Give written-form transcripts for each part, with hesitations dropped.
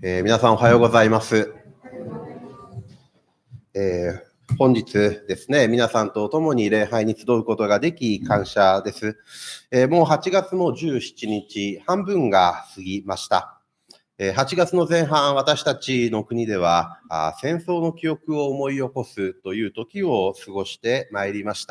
皆さんおはようございます。本日ですね、皆さんと共に礼拝に集うことができ感謝です。もう8月の17日、半分が過ぎました。8月の前半、私たちの国では戦争の記憶を思い起こすという時を過ごしてまいりました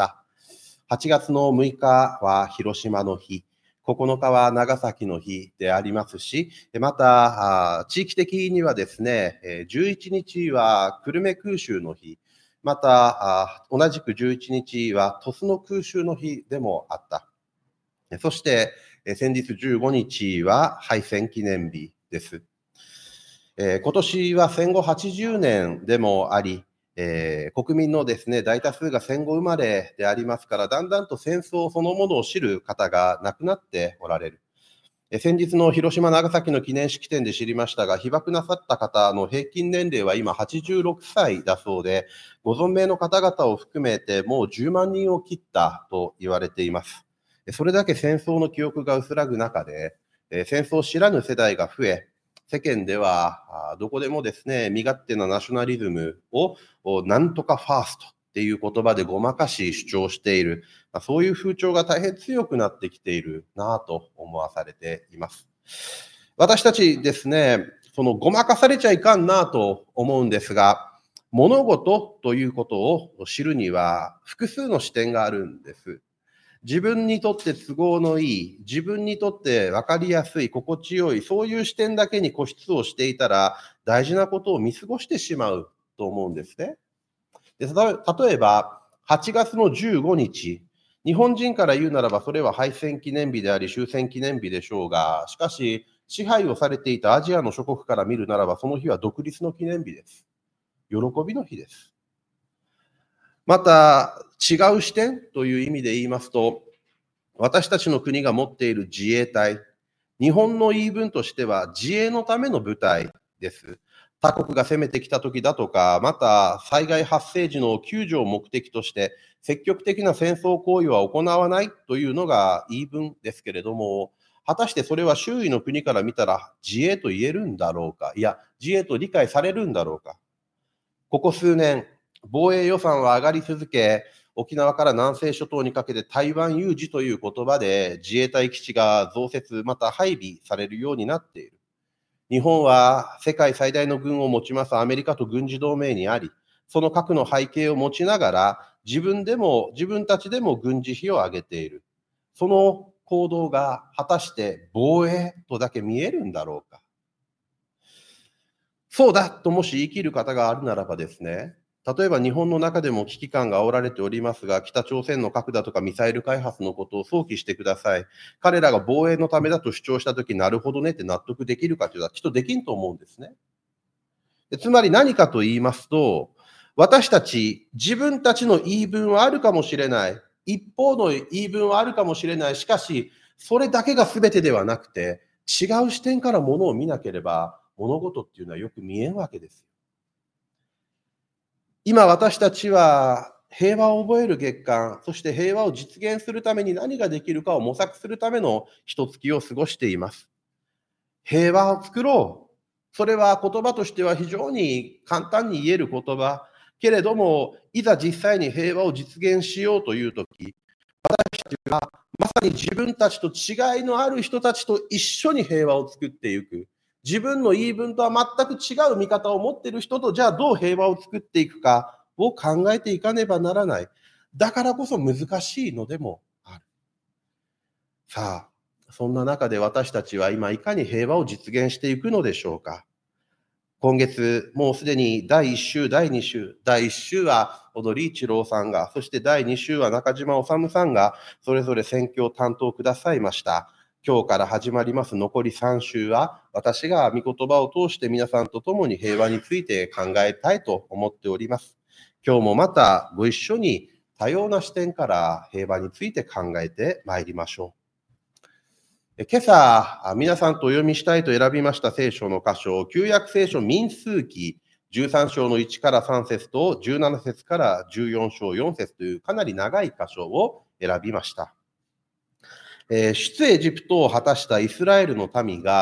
。8月の6日は広島の日、9日は長崎の日でありますし、また地域的にはですね、11日は久留米空襲の日、また同じく11日は鳥栖の空襲の日でもあった。そして先日15日は敗戦記念日です。今年は戦後80年でもあり、国民のですね、大多数が戦後生まれでありますから、だんだんと戦争そのものを知る方が亡くなっておられる。先日の広島、長崎の記念式典で知りましたが、被爆なさった方の平均年齢は今86歳だそうで、ご存命の方々を含めてもう10万人を切ったと言われています。それだけ戦争の記憶が薄らぐ中で、戦争を知らぬ世代が増え、世間ではどこでもですね、身勝手なナショナリズムをなんとかファーストっていう言葉でごまかし主張している、そういう風潮が大変強くなってきているなぁと思わされています。私たちですね、そのごまかされちゃいかんなぁと思うんですが、物事ということを知るには複数の視点があるんです。自分にとって都合のいい、自分にとって分かりやすい、心地よい、そういう視点だけに固執をしていたら、大事なことを見過ごしてしまうと思うんですね。で例えば、8月の15日、日本人から言うならば、それは敗戦記念日であり、終戦記念日でしょうが、しかし、支配をされていたアジアの諸国から見るならば、その日は独立の記念日です。喜びの日です。また、違う視点という意味で言いますと、私たちの国が持っている自衛隊、日本の言い分としては自衛のための部隊です。他国が攻めてきた時だとか、また災害発生時の救助を目的として積極的な戦争行為は行わないというのが言い分ですけれども、果たしてそれは周囲の国から見たら自衛と言えるんだろうか、いや、自衛と理解されるんだろうか。ここ数年、防衛予算は上がり続け、沖縄から南西諸島にかけて台湾有事という言葉で自衛隊基地が増設、また配備されるようになっている。日本は世界最大の軍を持ちますアメリカと軍事同盟にあり、その核の背景を持ちながら、自分たちでも軍事費を上げている。その行動が果たして防衛とだけ見えるんだろうか。そうだともし言い切る方があるならばですね、例えば日本の中でも危機感が煽られておりますが、北朝鮮の核だとかミサイル開発のことを想起してください。彼らが防衛のためだと主張したとき、なるほどねって納得できるかというのはきっとできんと思うんですね。つまり何かと言いますと、私たち、自分たちの言い分はあるかもしれない。一方の言い分はあるかもしれない。しかし、それだけが全てではなくて、違う視点からものを見なければ、物事っていうのはよく見えんわけです。今私たちは平和を覚える月間、そして平和を実現するために何ができるかを模索するための一月を過ごしています。平和を作ろう。それは言葉としては非常に簡単に言える言葉。けれども、いざ実際に平和を実現しようというとき、私たちはまさに自分たちと違いのある人たちと一緒に平和を作っていく。自分の言い分とは全く違う見方を持っている人と、じゃあどう平和を作っていくかを考えていかねばならない。だからこそ難しいのでもある。さあ、そんな中で私たちは今いかに平和を実現していくのでしょうか。今月、もうすでに第1週、第2週、第1週は踊り一郎さんが、そして第2週は中島治さんが、それぞれ選挙を担当くださいました。今日から始まります残り3週は、私が御言葉を通して皆さんと共に平和について考えたいと思っております。今日もまたご一緒に多様な視点から平和について考えてまいりましょう。今朝、皆さんとお読みしたいと選びました聖書の箇所、旧約聖書民数記13章の1から3節と17節から14章4節というかなり長い箇所を選びました。出エジプトを果たしたイスラエルの民が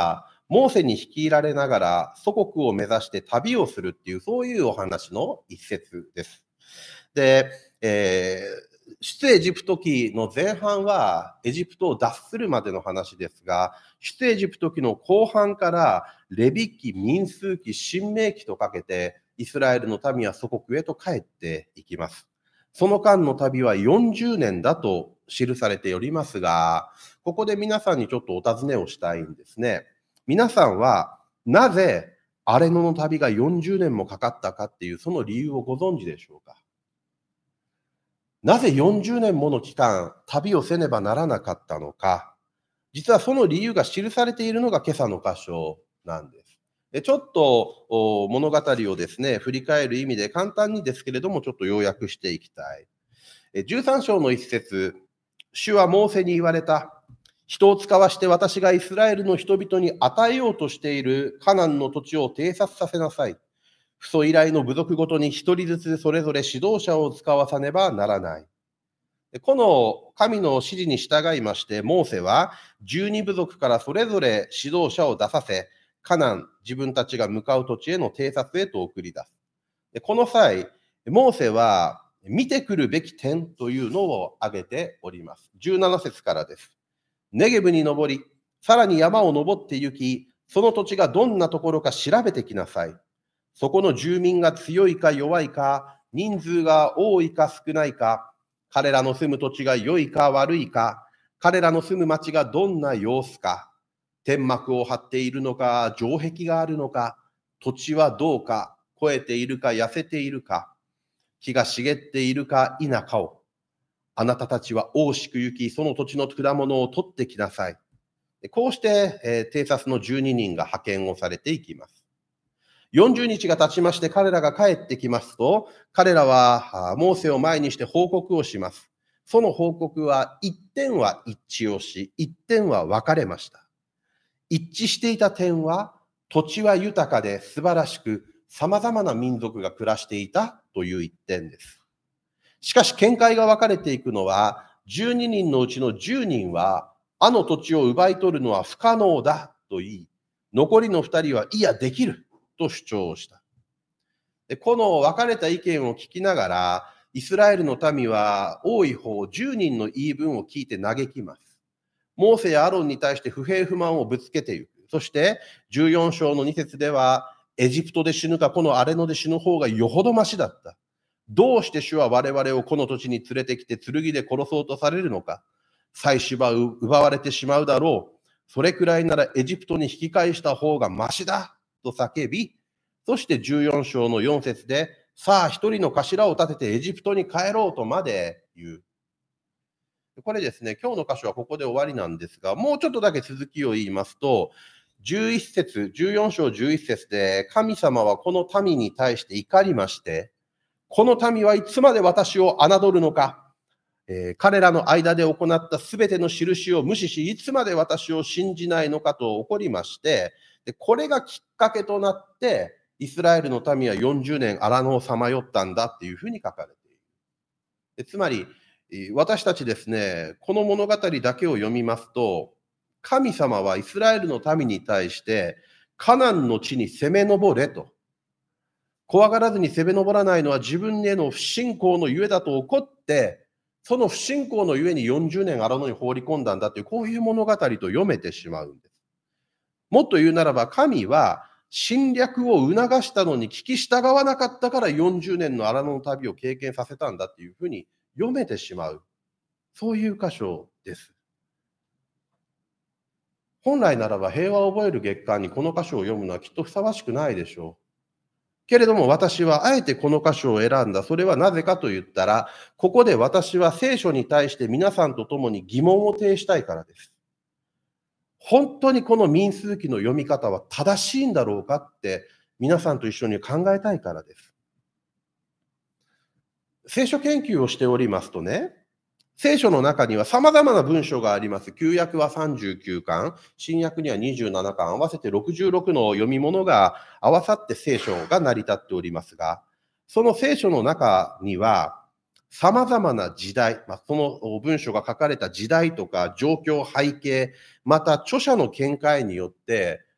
モーセに率いられながら祖国を目指して旅をするっていう、そういうお話の一節です。で、出エジプト記の前半はエジプトを脱するまでの話ですが、出エジプト記の後半からレビ記、民数記、申命記とかけてイスラエルの民は祖国へと帰っていきます。その間の旅は40年だと記されておりますが、ここで皆さんにちょっとお尋ねをしたいんですね。皆さんはなぜ荒野の旅が40年もかかったかっていうその理由をご存知でしょうか？なぜ40年もの期間旅をせねばならなかったのか、実はその理由が記されているのが今朝の箇所なんです。ちょっと物語をですね、振り返る意味で簡単にですけれども、ちょっと要約していきたい。13章の一節、主はモーセに言われた。人を使わして私がイスラエルの人々に与えようとしているカナンの土地を偵察させなさい。父祖以来の部族ごとに一人ずつそれぞれ指導者を使わさねばならない。この神の指示に従いまして、モーセは12部族からそれぞれ指導者を出させ、カナン、自分たちが向かう土地への偵察へと送り出す。この際、モーセは見てくるべき点というのを挙げております。17節からです。ネゲブに登り、さらに山を登って行き、その土地がどんなところか調べてきなさい。そこの住民が強いか弱いか、人数が多いか少ないか、彼らの住む土地が良いか悪いか、彼らの住む町がどんな様子か、天幕を張っているのか、城壁があるのか、土地はどうか、肥えているか痩せているか、木が茂っているか否かを、あなたたちは大しく行き、その土地の果物を取ってきなさい。こうして、偵察の12人が派遣をされていきます。40日が経ちまして彼らが帰ってきますと、彼らはモーセを前にして報告をします。その報告は1点は一致をし、1点は分かれました。一致していた点は、土地は豊かで素晴らしく、様々な民族が暮らしていたという1点です。しかし見解が分かれていくのは、12人のうちの10人は、あの土地を奪い取るのは不可能だと言い、残りの2人はいやできると主張した。この分かれた意見を聞きながら、イスラエルの民は多い方10人の言い分を聞いて嘆きます。モーセやアロンに対して不平不満をぶつけていく。そして14章の2節では、エジプトで死ぬかこの荒野で死ぬ方がよほどましだった。どうして主は我々をこの土地に連れてきて剣で殺そうとされるのか。妻子は奪われてしまうだろう。それくらいならエジプトに引き返した方がましだと叫び、そして14章の4節で、さあ一人の頭を立ててエジプトに帰ろうとまで言う。これですね、今日の箇所はここで終わりなんですが、もうちょっとだけ続きを言いますと、11節、14章11節で、神様はこの民に対して怒りまして、この民はいつまで私を侮るのか、彼らの間で行ったすべての印を無視し、いつまで私を信じないのかと怒りまして、これがきっかけとなって、イスラエルの民は40年荒野をさまよったんだっていうふうに書かれている。つまり、私たちですね、この物語だけを読みますと、神様はイスラエルの民に対して、カナンの地に攻め上れと。怖がらずに攻め上らないのは自分への不信仰のゆえだと怒って、その不信仰のゆえに40年荒野に放り込んだんだという、こういう物語と読めてしまうんです。もっと言うならば、神は侵略を促したのに聞き従わなかったから40年の荒野の旅を経験させたんだっていうふうに読めてしまう。そういう箇所です。本来ならば平和を覚える月間にこの箇所を読むのはきっとふさわしくないでしょう。けれども私はあえてこの箇所を選んだ。それはなぜかと言ったら、ここで私は聖書に対して皆さんと共に疑問を呈したいからです。本当にこの民数記の読み方は正しいんだろうかって皆さんと一緒に考えたいからです。聖書研究をしておりますとね、聖書の中には様々な文章があります。旧約は39巻、新約には27巻、合わせて66の読み物が合わさって聖書が成り立っておりますが、その聖書の中には様々な時代、その文章が書かれた時代とか状況、背景、また著者の見解によって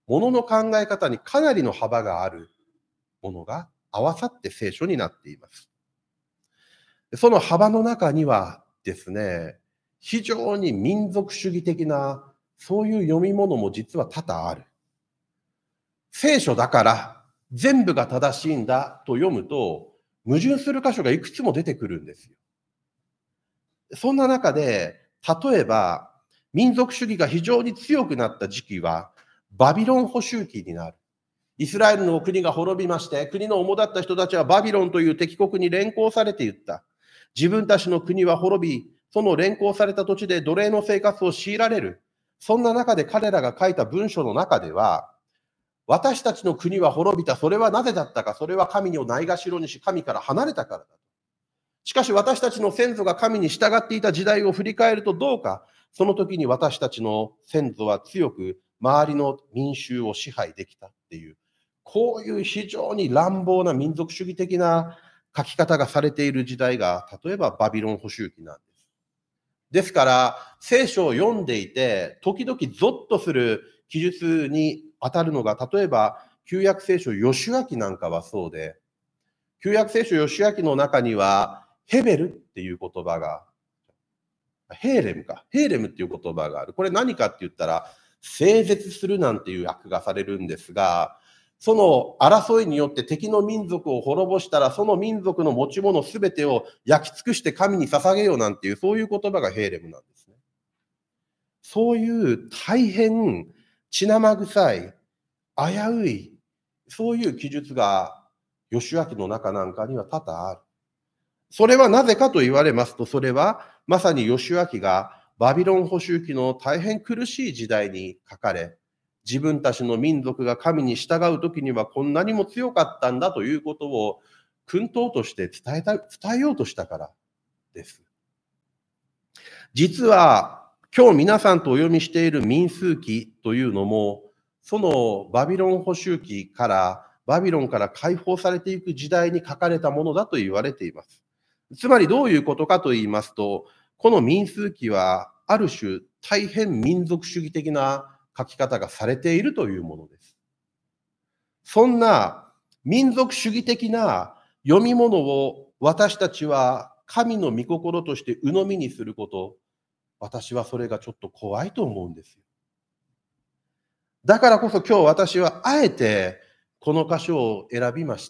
ものの考え方にかなりの幅があるものが合わさって聖書になっています。その幅の中にはですね、非常に民族主義的な、そういう読み物も実は多々ある。聖書だから全部が正しいんだと読むと、矛盾する箇所がいくつも出てくるんですよ。そんな中で、例えば、民族主義が非常に強くなった時期は、バビロン捕囚期になる。イスラエルの国が滅びまして、国の主だった人たちはバビロンという敵国に連行されていった。自分たちの国は滅び、その連行された土地で奴隷の生活を強いられる。そんな中で彼らが書いた文書の中では、私たちの国は滅びた。それはなぜだったか。それは神をないがしろにし、神から離れたからだ。しかし私たちの先祖が神に従っていた時代を振り返るとどうか。その時に私たちの先祖は強く周りの民衆を支配できたっていう、こういう非常に乱暴な民族主義的な書き方がされている時代が、例えばバビロン捕囚期なんです。ですから、聖書を読んでいて、時々ゾッとする記述に当たるのが、例えば、旧約聖書ヨシュア記なんかはそうで、旧約聖書ヨシュア記の中には、ヘベルっていう言葉が、ヘーレムか。ヘーレムっていう言葉がある。これ何かって言ったら、整絶するなんていう訳がされるんですが、その争いによって敵の民族を滅ぼしたら、その民族の持ち物すべてを焼き尽くして神に捧げようなんていう、そういう言葉がヘーレムなんですね。そういう大変血生臭い、危うい、そういう記述が、ヨシュア記の中なんかには多々ある。それはなぜかと言われますと、それはまさにヨシュア記がバビロン捕囚期の大変苦しい時代に書かれ、自分たちの民族が神に従う時にはこんなにも強かったんだということを訓導として伝えようとしたからです。実は今日皆さんとお読みしている民数記というのも、そのバビロン捕囚期からバビロンから解放されていく時代に書かれたものだと言われています。つまりどういうことかと言いますと、この民数記はある種大変民族主義的な書き方がされているというものです。そんな民族主義的な読み物を私たちは神の御心として鵜呑みにすること、私はそれがちょっと怖いと思うんですよ。だからこそ今日私はあえてこの箇所を選びました。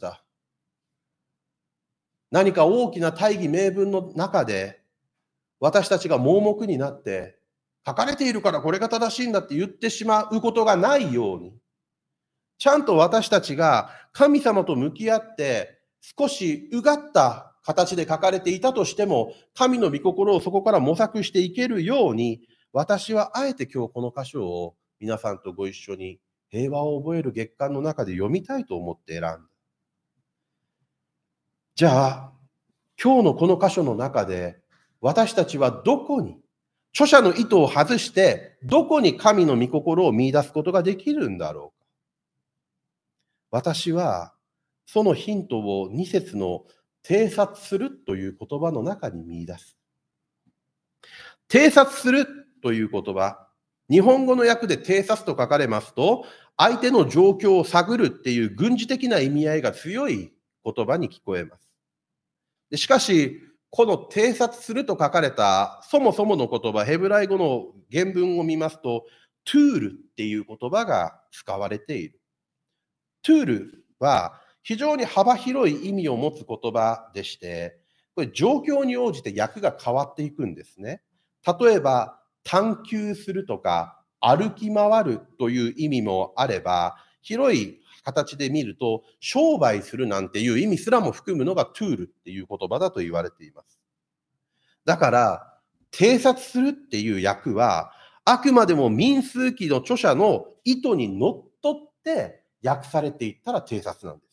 何か大きな大義名分の中で私たちが盲目になって書かれているからこれが正しいんだって言ってしまうことがないように、ちゃんと私たちが神様と向き合って少しうがった形で書かれていたとしても神の御心をそこから模索していけるように、私はあえて今日この箇所を皆さんとご一緒に平和を覚える月間の中で読みたいと思って選んだ。じゃあ今日のこの箇所の中で私たちはどこに、著者の意図を外してどこに神の御心を見出すことができるんだろうか。私はそのヒントを2節の偵察するという言葉の中に見出す。偵察するという言葉、日本語の訳で偵察と書かれますと、相手の状況を探るっていう軍事的な意味合いが強い言葉に聞こえます。しかし、この偵察すると書かれたそもそもの言葉、ヘブライ語の原文を見ますと、トゥールっていう言葉が使われている。トゥールは非常に幅広い意味を持つ言葉でして、これ状況に応じて訳が変わっていくんですね。例えば、探求するとか歩き回るという意味もあれば、広い形で見ると商売するなんていう意味すらも含むのがトゥールっていう言葉だと言われています。だから偵察するっていう訳はあくまでも民数記の著者の意図にのっとって訳されていったら偵察なんです。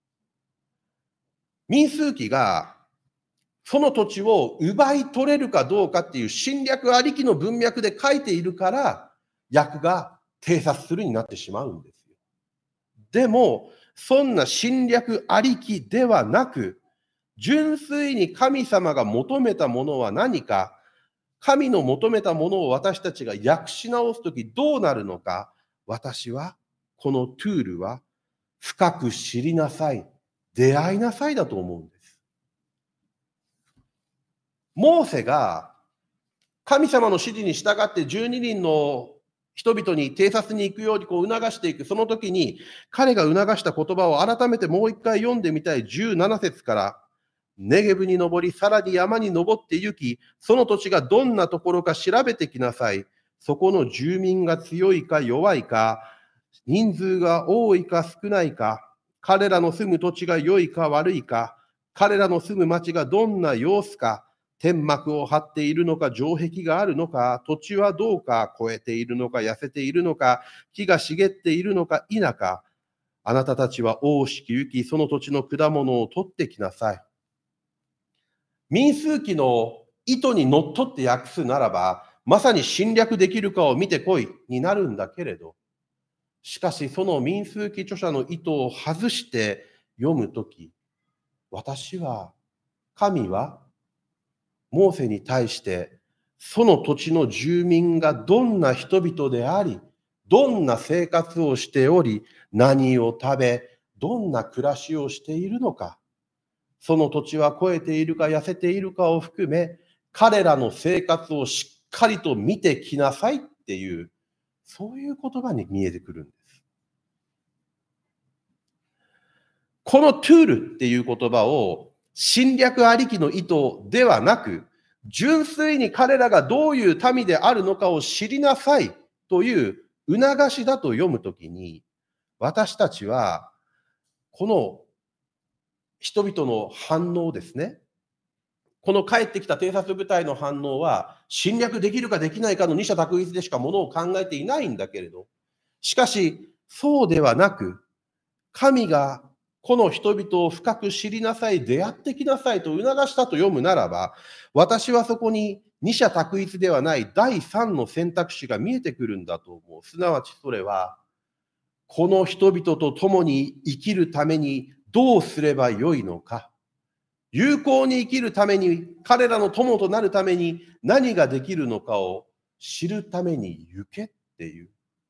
民数記がその土地を奪い取れるかどうかっていう侵略ありきの文脈で書いているから訳が偵察するになってしまうんですよ。でもそんな侵略ありきではなく、純粋に神様が求めたものは何か、神の求めたものを私たちが訳し直すときどうなるのか、私はこのトゥールは、深く知りなさい、出会いなさいだと思うんです。モーセが神様の指示に従って12人の人々に偵察に行くように促していく、その時に彼が促した言葉を改めてもう一回読んでみたい17節から、ネゲブに登り、さらに山に登って行き、その土地がどんなところか調べてきなさい。そこの住民が強いか弱いか、人数が多いか少ないか、彼らの住む土地が良いか悪いか、彼らの住む町がどんな様子か、天幕を張っているのか、城壁があるのか、土地はどうか、肥えているのか、痩せているのか、木が茂っているのか否か、あなたたちは大しき行き、その土地の果物を取ってきなさい。民数記の意図にのっとって訳すならば、まさに侵略できるかを見てこいになるんだけれど、しかしその民数記著者の意図を外して読むとき、神は、モーセに対して、その土地の住民がどんな人々であり、どんな生活をしており、何を食べ、どんな暮らしをしているのか、その土地は肥えているか痩せているかを含め、彼らの生活をしっかりと見てきなさいっていう、そういう言葉に見えてくるんです。このトゥールっていう言葉を侵略ありきの意図ではなく、純粋に彼らがどういう民であるのかを知りなさいという促しだと読むときに、私たちはこの人々の反応ですね。この帰ってきた偵察部隊の反応は、侵略できるかできないかの二者択一でしかものを考えていないんだけれど、しかし、そうではなく、神がこの人々を深く知りなさい、出会ってきなさいと促したと読むならば、私はそこに二者択一ではない第三の選択肢が見えてくるんだと思う。すなわちそれは、この人々と共に生きるためにどうすればよいのか、有効に生きるために、彼らの友となるために何ができるのかを知るために行けっていう。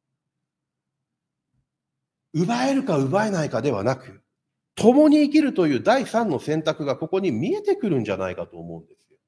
奪えるか奪えないかではなく、共に生きるという第三の選択がここに見えてくるんじゃないかと思うんですよ。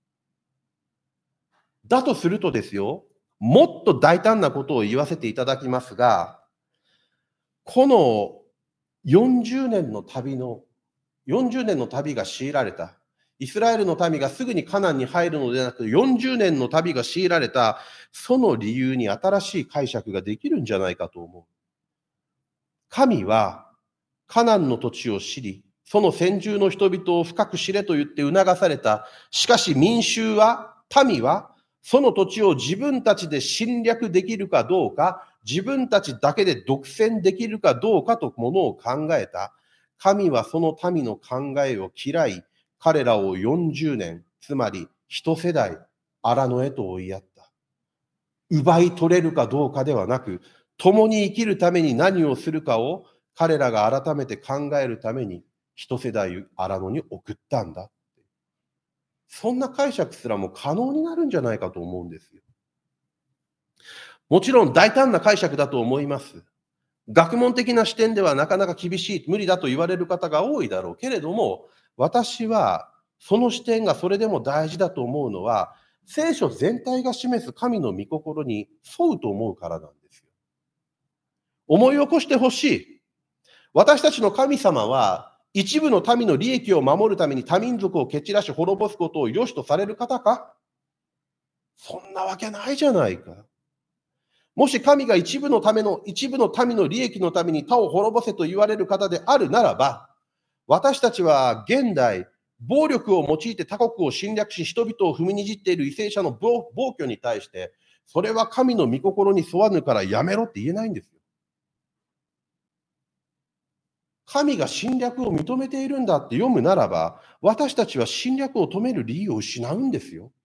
だとするとですよ、もっと大胆なことを言わせていただきますが、この40年の旅が強いられた。イスラエルの民がすぐにカナンに入るのではなく、40年の旅が強いられた、その理由に新しい解釈ができるんじゃないかと思う。神はカナンの土地を知り、その先住の人々を深く知れと言って促された。しかし民は、その土地を自分たちで侵略できるかどうか、自分たちだけで独占できるかどうかとものを考えた。神はその民の考えを嫌い、彼らを40年、つまり一世代、荒野へと追いやった。奪い取れるかどうかではなく、共に生きるために何をするかを彼らが改めて考えるために一世代荒野に送ったんだ。そんな解釈すらも可能になるんじゃないかと思うんですよ。もちろん大胆な解釈だと思います。学問的な視点ではなかなか厳しい、無理だと言われる方が多いだろうけれども、私はその視点がそれでも大事だと思うのは、聖書全体が示す神の御心に沿うと思うからなんですよ。思い起こしてほしい。私たちの神様は、一部の民の利益を守るために他民族を蹴散らし滅ぼすことを良しとされる方か？そんなわけないじゃないか。もし神が一部の民の利益のために他を滅ぼせと言われる方であるならば、私たちは現代、暴力を用いて他国を侵略し、人々を踏みにじっている為政者の暴挙に対して、それは神の御心に沿わぬからやめろって言えないんですよ。神が侵略を認めているんだって読むならば、私たちは侵略を止める理由を失うんですよ。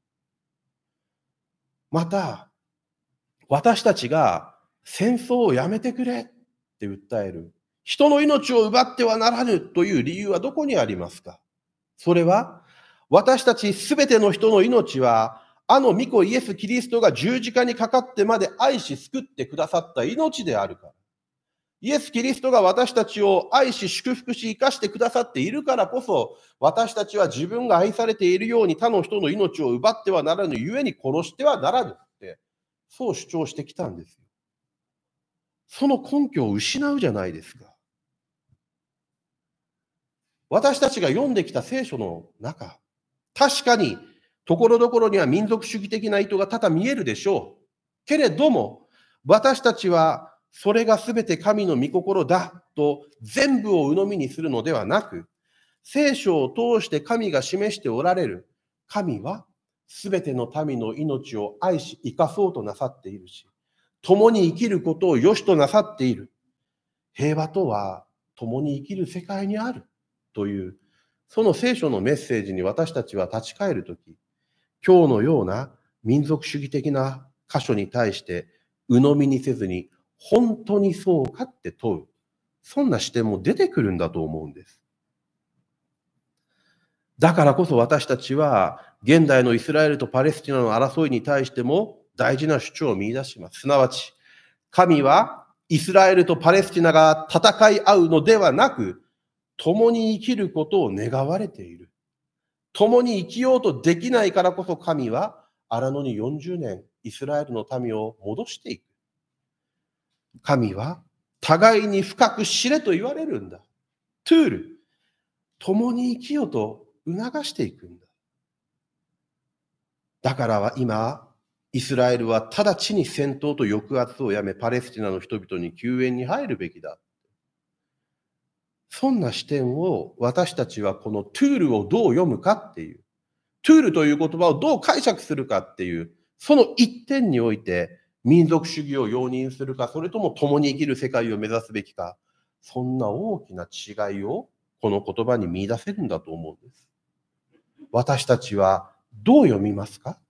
また、私たちが戦争をやめてくれって訴える。人の命を奪ってはならぬという理由はどこにありますか？それは、私たちすべての人の命は、あの御子イエス・キリストが十字架にかかってまで愛し救ってくださった命であるから。 イエス・キリストが私たちを愛し祝福し生かしてくださっているからこそ、私たちは自分が愛されているように他の人の命を奪ってはならぬゆえに殺してはならぬって、そう主張してきたんですよ。その根拠を失うじゃないですか。私たちが読んできた聖書の中、確かにところどころには民族主義的な意図が多々見えるでしょう。けれども、私たちはそれがすべて神の御心だと全部を鵜呑みにするのではなく、聖書を通して神が示しておられる神はすべての民の命を愛し生かそうとなさっているし、共に生きることを良しとなさっている。平和とは共に生きる世界にあるという、その聖書のメッセージに私たちは立ち返るとき、今日のような民族主義的な箇所に対して鵜呑みにせずに、本当にそうかって問う、そんな視点も出てくるんだと思うんです。だからこそ私たちは現代のイスラエルとパレスチナの争いに対しても大事な主張を見出します。すなわち、神はイスラエルとパレスチナが戦い合うのではなく、共に生きることを願われている。共に生きようとできないからこそ神は荒野に40年イスラエルの民を戻していく。神は互いに深く知れと言われるんだ。トゥール、共に生きようと促していくんだ。だから今、イスラエルは直ちに戦闘と抑圧をやめ、パレスチナの人々に救援に入るべきだ。そんな視点を私たちはこのトゥールをどう読むかっていう、トゥールという言葉をどう解釈するかっていう、その一点において民族主義を容認するか、それとも共に生きる世界を目指すべきか、そんな大きな違いをこの言葉に見出せるんだと思うんです。私たちはどう読みますか？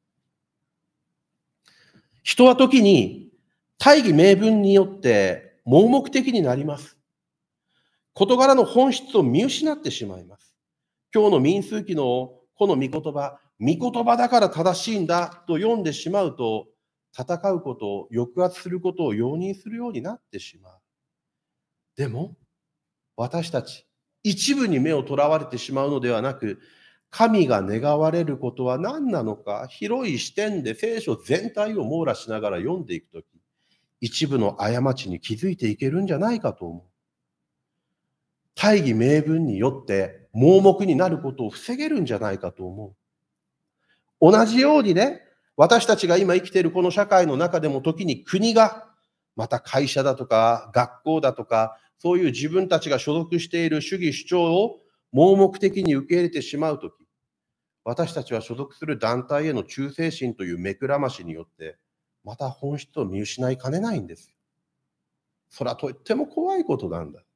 人は時に大義名分によって盲目的になります。事柄の本質を見失ってしまいます。今日の民数記のこの御言葉だから正しいんだと読んでしまうと、戦うことを抑圧することを容認するようになってしまう。でも私たち一部に目をとらわれてしまうのではなく、神が願われることは何なのか、広い視点で聖書全体を網羅しながら読んでいくとき、一部の過ちに気づいていけるんじゃないかと思う。大義名分によって盲目になることを防げるんじゃないかと思う。同じようにね、私たちが今生きているこの社会の中でも時に国が、また会社だとか学校だとか、そういう自分たちが所属している主義主張を盲目的に受け入れてしまうとき、私たちは所属する団体への忠誠心という目くらましによって、また本質を見失いかねないんです。それはとっても怖いことなんだ。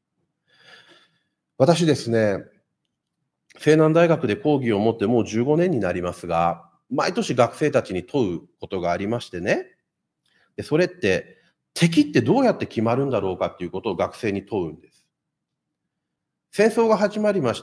私ですね、西南大学で講義を持ってもう15年になりますが、毎年学生たちに問うことがありましてね、でそれって敵ってどうやって決まるんだろうかっていうことを学生に問うんです。戦争が始まりまして、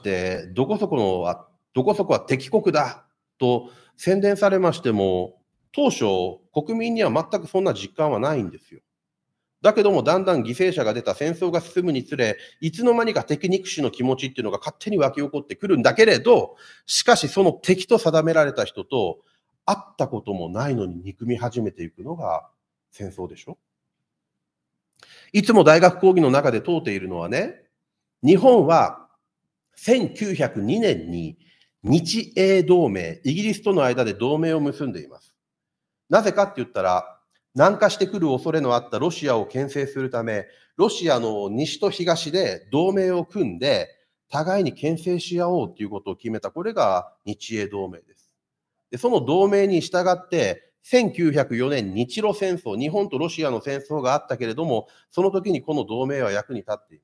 どこそこは敵国だと宣伝されましても、当初国民には全くそんな実感はないんですよ。だけどもだんだん犠牲者が出た、戦争が進むにつれ、いつの間にか敵憎しの気持ちっていうのが勝手に湧き起こってくるんだけれど、しかしその敵と定められた人と会ったこともないのに憎み始めていくのが戦争でしょ。いつも大学講義の中で問うているのはね、日本は1902年に日英同盟、イギリスとの間で同盟を結んでいます。なぜかって言ったら、南下してくる恐れのあったロシアを牽制するため、ロシアの西と東で同盟を組んで、互いに牽制し合おうということを決めた、これが日英同盟です。でその同盟に従って、1904年日露戦争、日本とロシアの戦争があったけれども、その時にこの同盟は役に立っています。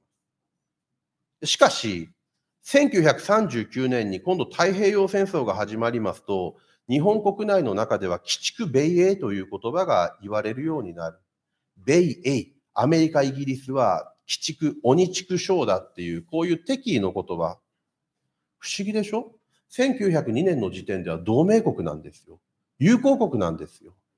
しかし、1939年に今度太平洋戦争が始まりますと、日本国内の中では鬼畜米英という言葉が言われるようになる。米英、アメリカ、イギリスは鬼畜、鬼畜省だっていう、こういう敵意の言葉。不思議でしょ？ 1902 年の時点では同盟国なんですよ。友好国なんですよ。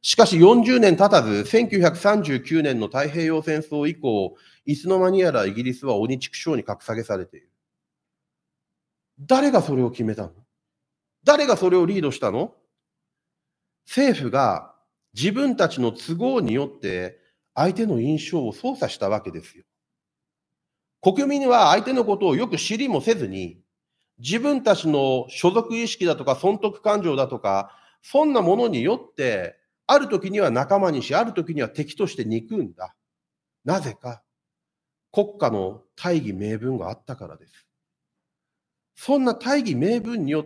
しかし40年経たず、1939年の太平洋戦争以降、いつの間にやらイギリスは鬼畜生に格下げされている。誰がそれを決めたの？誰がそれをリードしたの？政府が自分たちの都合によって相手の印象を操作したわけですよ。国民は相手のことをよく知りもせずに、自分たちの所属意識だとか損得感情だとか、そんなものによって、ある時には仲間にし、ある時には敵として憎んだ。なぜか、国家の大義名分があったからです。そんな大義名分によって、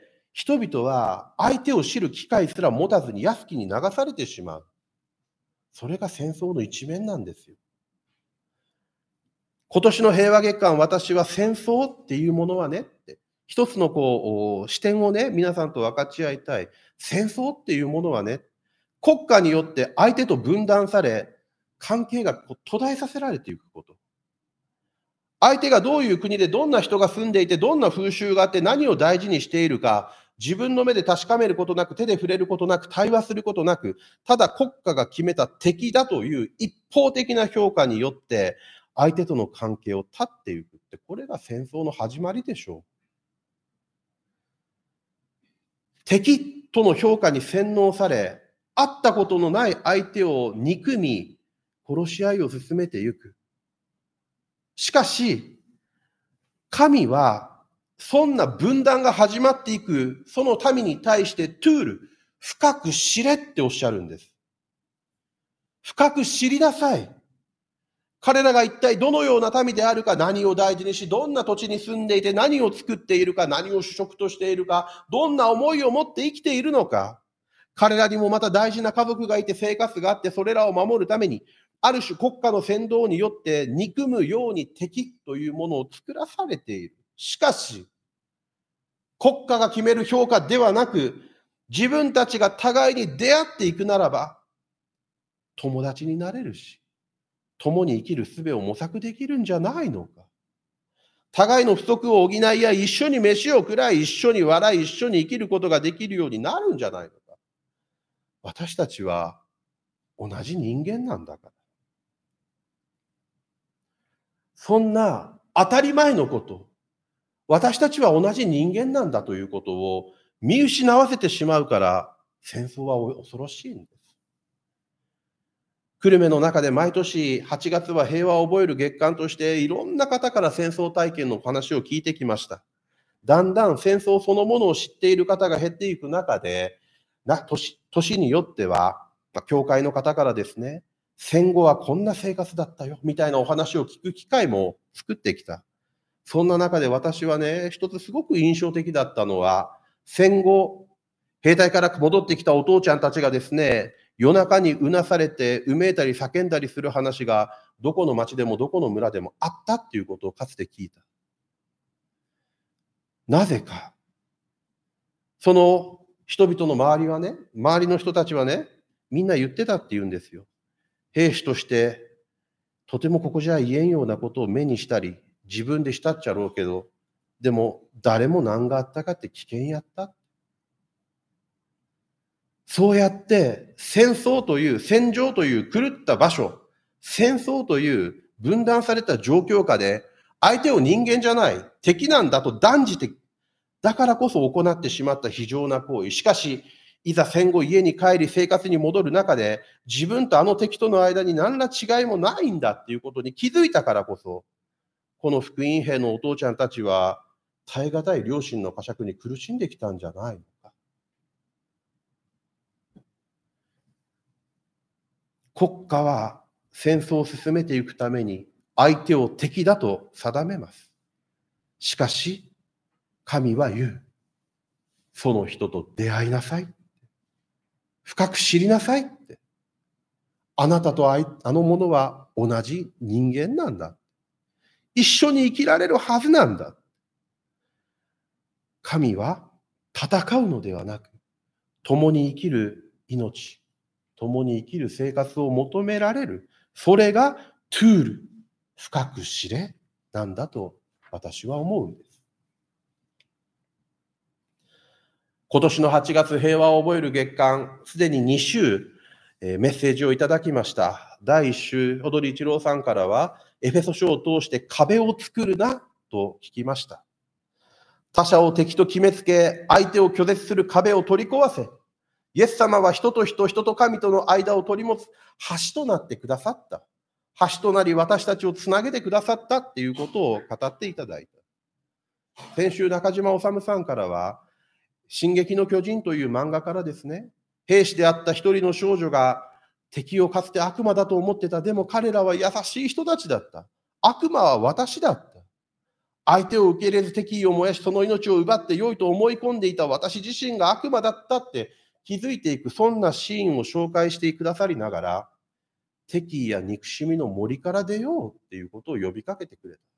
人々は相手を知る機会すら持たずに安きに流されてしまう。それが戦争の一面なんですよ。今年の平和月間、私は戦争っていうものはね、一つの視点をね、皆さんと分かち合いたい。戦争っていうものはね、国家によって相手と分断され、関係が途絶えさせられていくこと。相手がどういう国でどんな人が住んでいて、どんな風習があって何を大事にしているか、自分の目で確かめることなく、手で触れることなく、対話することなく、ただ国家が決めた敵だという一方的な評価によって、相手との関係を断っていくって、これが戦争の始まりでしょう。敵との評価に洗脳され、会ったことのない相手を憎み、殺し合いを進めていく。しかし、神は、そんな分断が始まっていく、その民に対してトゥール、深く知れっておっしゃるんです。深く知りなさい。彼らが一体どのような民であるか、何を大事にし、どんな土地に住んでいて、何を作っているか、何を主食としているか、どんな思いを持って生きているのか。彼らにもまた大事な家族がいて、生活があって、それらを守るために、ある種国家の先導によって憎むように敵というものを作らされている。しかし、国家が決める評価ではなく、自分たちが互いに出会っていくならば、友達になれるし、共に生きる術を模索できるんじゃないのか。互いの不足を補いや一緒に飯を食らい、一緒に笑い、一緒に生きることができるようになるんじゃないのか。私たちは同じ人間なんだから。そんな当たり前のこと、私たちは同じ人間なんだということを見失わせてしまうから、戦争は恐ろしいんです。久留米の中で毎年8月は平和を覚える月間としていろんな方から戦争体験の話を聞いてきました。だんだん戦争そのものを知っている方が減っていく中で、年によっては、教会の方からですね、戦後はこんな生活だったよ、みたいなお話を聞く機会も作ってきた。そんな中で私はね、一つすごく印象的だったのは、戦後、兵隊から戻ってきたお父ちゃんたちがですね、夜中にうなされて、うめいたり叫んだりする話が、どこの町でもどこの村でもあったっていうことをかつて聞いた。なぜか。その人々の周りはね、周りの人たちはね、みんな言ってたって言うんですよ。兵士として、とてもここじゃ言えんようなことを目にしたり、自分でしたっちゃろうけど、でも誰も何があったかって危険やった。そうやって戦争という、戦場という狂った場所、戦争という分断された状況下で、相手を人間じゃない、敵なんだと断じて、だからこそ行ってしまった非常な行為。しかし、いざ戦後家に帰り生活に戻る中で、自分とあの敵との間に何ら違いもないんだっていうことに気づいたからこそ、この福音兵のお父ちゃんたちは、耐え難い良心の呵責に苦しんできたんじゃないのか。国家は戦争を進めていくために相手を敵だと定めます。しかし、神は言う。その人と出会いなさい。深く知りなさいって。あなたとあの者は同じ人間なんだ。一緒に生きられるはずなんだ。神は戦うのではなく、共に生きる命、共に生きる生活を求められる。それがトゥール、深く知れなんだと私は思うんです。今年の8月平和を覚える月間、すでに2週、 メッセージをいただきました。第1週、踊り一郎さんからは、エフェソ書を通して壁を作るなと聞きました。他者を敵と決めつけ、相手を拒絶する壁を取り壊せ。イエス様は人と人、人と神との間を取り持つ橋となってくださった。橋となり私たちをつなげてくださったっていうことを語っていただいた。先週中島治さんからは、進撃の巨人という漫画からですね、兵士であった一人の少女が敵をかつて悪魔だと思ってた。でも彼らは優しい人たちだった。悪魔は私だった。相手を受け入れず敵意を燃やしその命を奪って良いと思い込んでいた私自身が悪魔だったって気づいていく、そんなシーンを紹介してくださりながら、敵意や憎しみの森から出ようっていうことを呼びかけてくれた。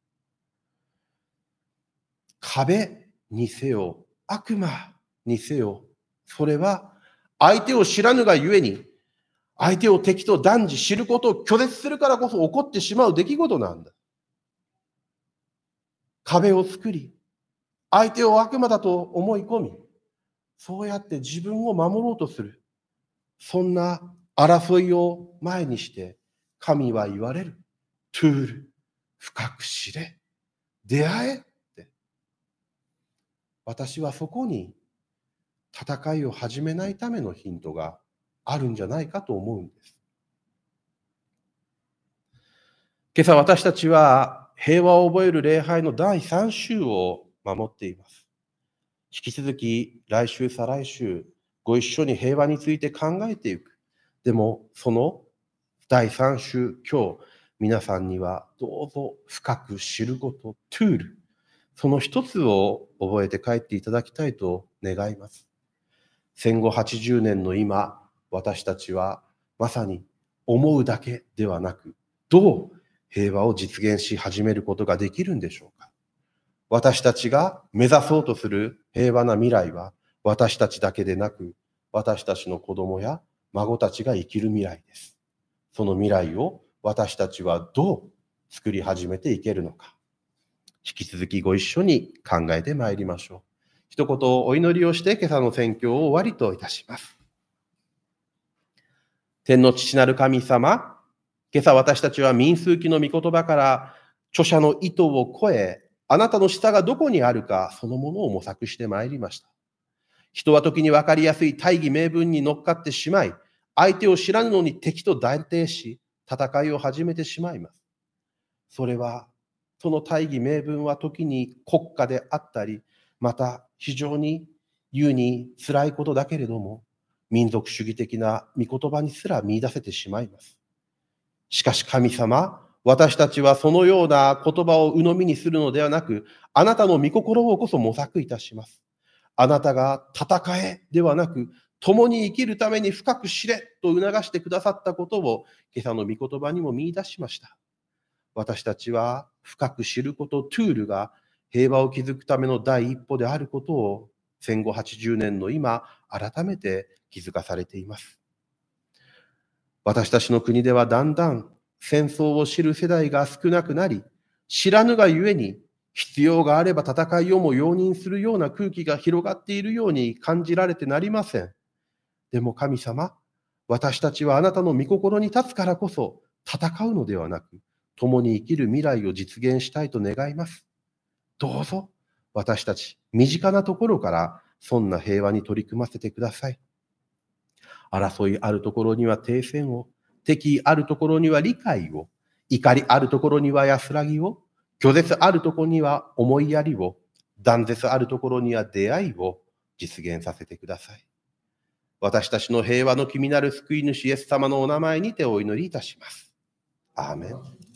壁にせよ、悪魔にせよ、それは相手を知らぬがゆえに、相手を敵と断じ知ることを拒絶するからこそ起こってしまう出来事なんだ。壁を作り、相手を悪魔だと思い込み、そうやって自分を守ろうとする。そんな争いを前にして、神は言われる。トゥール、深く知れ、出会えって。私はそこに戦いを始めないためのヒントがあるんじゃないかと思うんです。今朝私たちは平和を覚える礼拝の第3週を守っています。引き続き来週再来週ご一緒に平和について考えていく。でもその第3週今日皆さんにはどうぞ深く知ること、トゥール、その一つを覚えて帰っていただきたいと願います。戦後80年の今、私たちはまさに思うだけではなく、どう平和を実現し始めることができるんでしょうか。私たちが目指そうとする平和な未来は、私たちだけでなく、私たちの子供や孫たちが生きる未来です。その未来を私たちはどう作り始めていけるのか。引き続きご一緒に考えてまいりましょう。一言お祈りをして今朝の宣教を終わりといたします。天の父なる神様、今朝私たちは民数記の御言葉から著者の意図を超え、あなたの舌がどこにあるかそのものを模索してまいりました。人は時に分かりやすい大義名分に乗っかってしまい、相手を知らぬのに敵と断定し、戦いを始めてしまいます。それは、その大義名分は時に国家であったり、また非常に言うに辛いことだけれども、民族主義的な御言葉にすら見出せてしまいます。しかし神様、私たちはそのような言葉を鵜呑みにするのではなく、あなたの御心をこそ模索いたします。あなたが戦えではなく、共に生きるために深く知れと促してくださったことを、今朝の御言葉にも見出しました。私たちは深く知ること、トゥールが平和を築くための第一歩であることを、戦後80年の今、改めて気づかされています。私たちの国ではだんだん戦争を知る世代が少なくなり、知らぬがゆえに必要があれば戦いをも容認するような空気が広がっているように感じられてなりません。でも神様、私たちはあなたの御心に立つからこそ戦うのではなく、共に生きる未来を実現したいと願います。どうぞ私たち身近なところからそんな平和に取り組ませてください。争いあるところには停戦を、敵意あるところには理解を、怒りあるところには安らぎを、拒絶あるところには思いやりを、断絶あるところには出会いを実現させてください。私たちの平和の君なる救い主イエス様のお名前にてお祈りいたします。アーメン。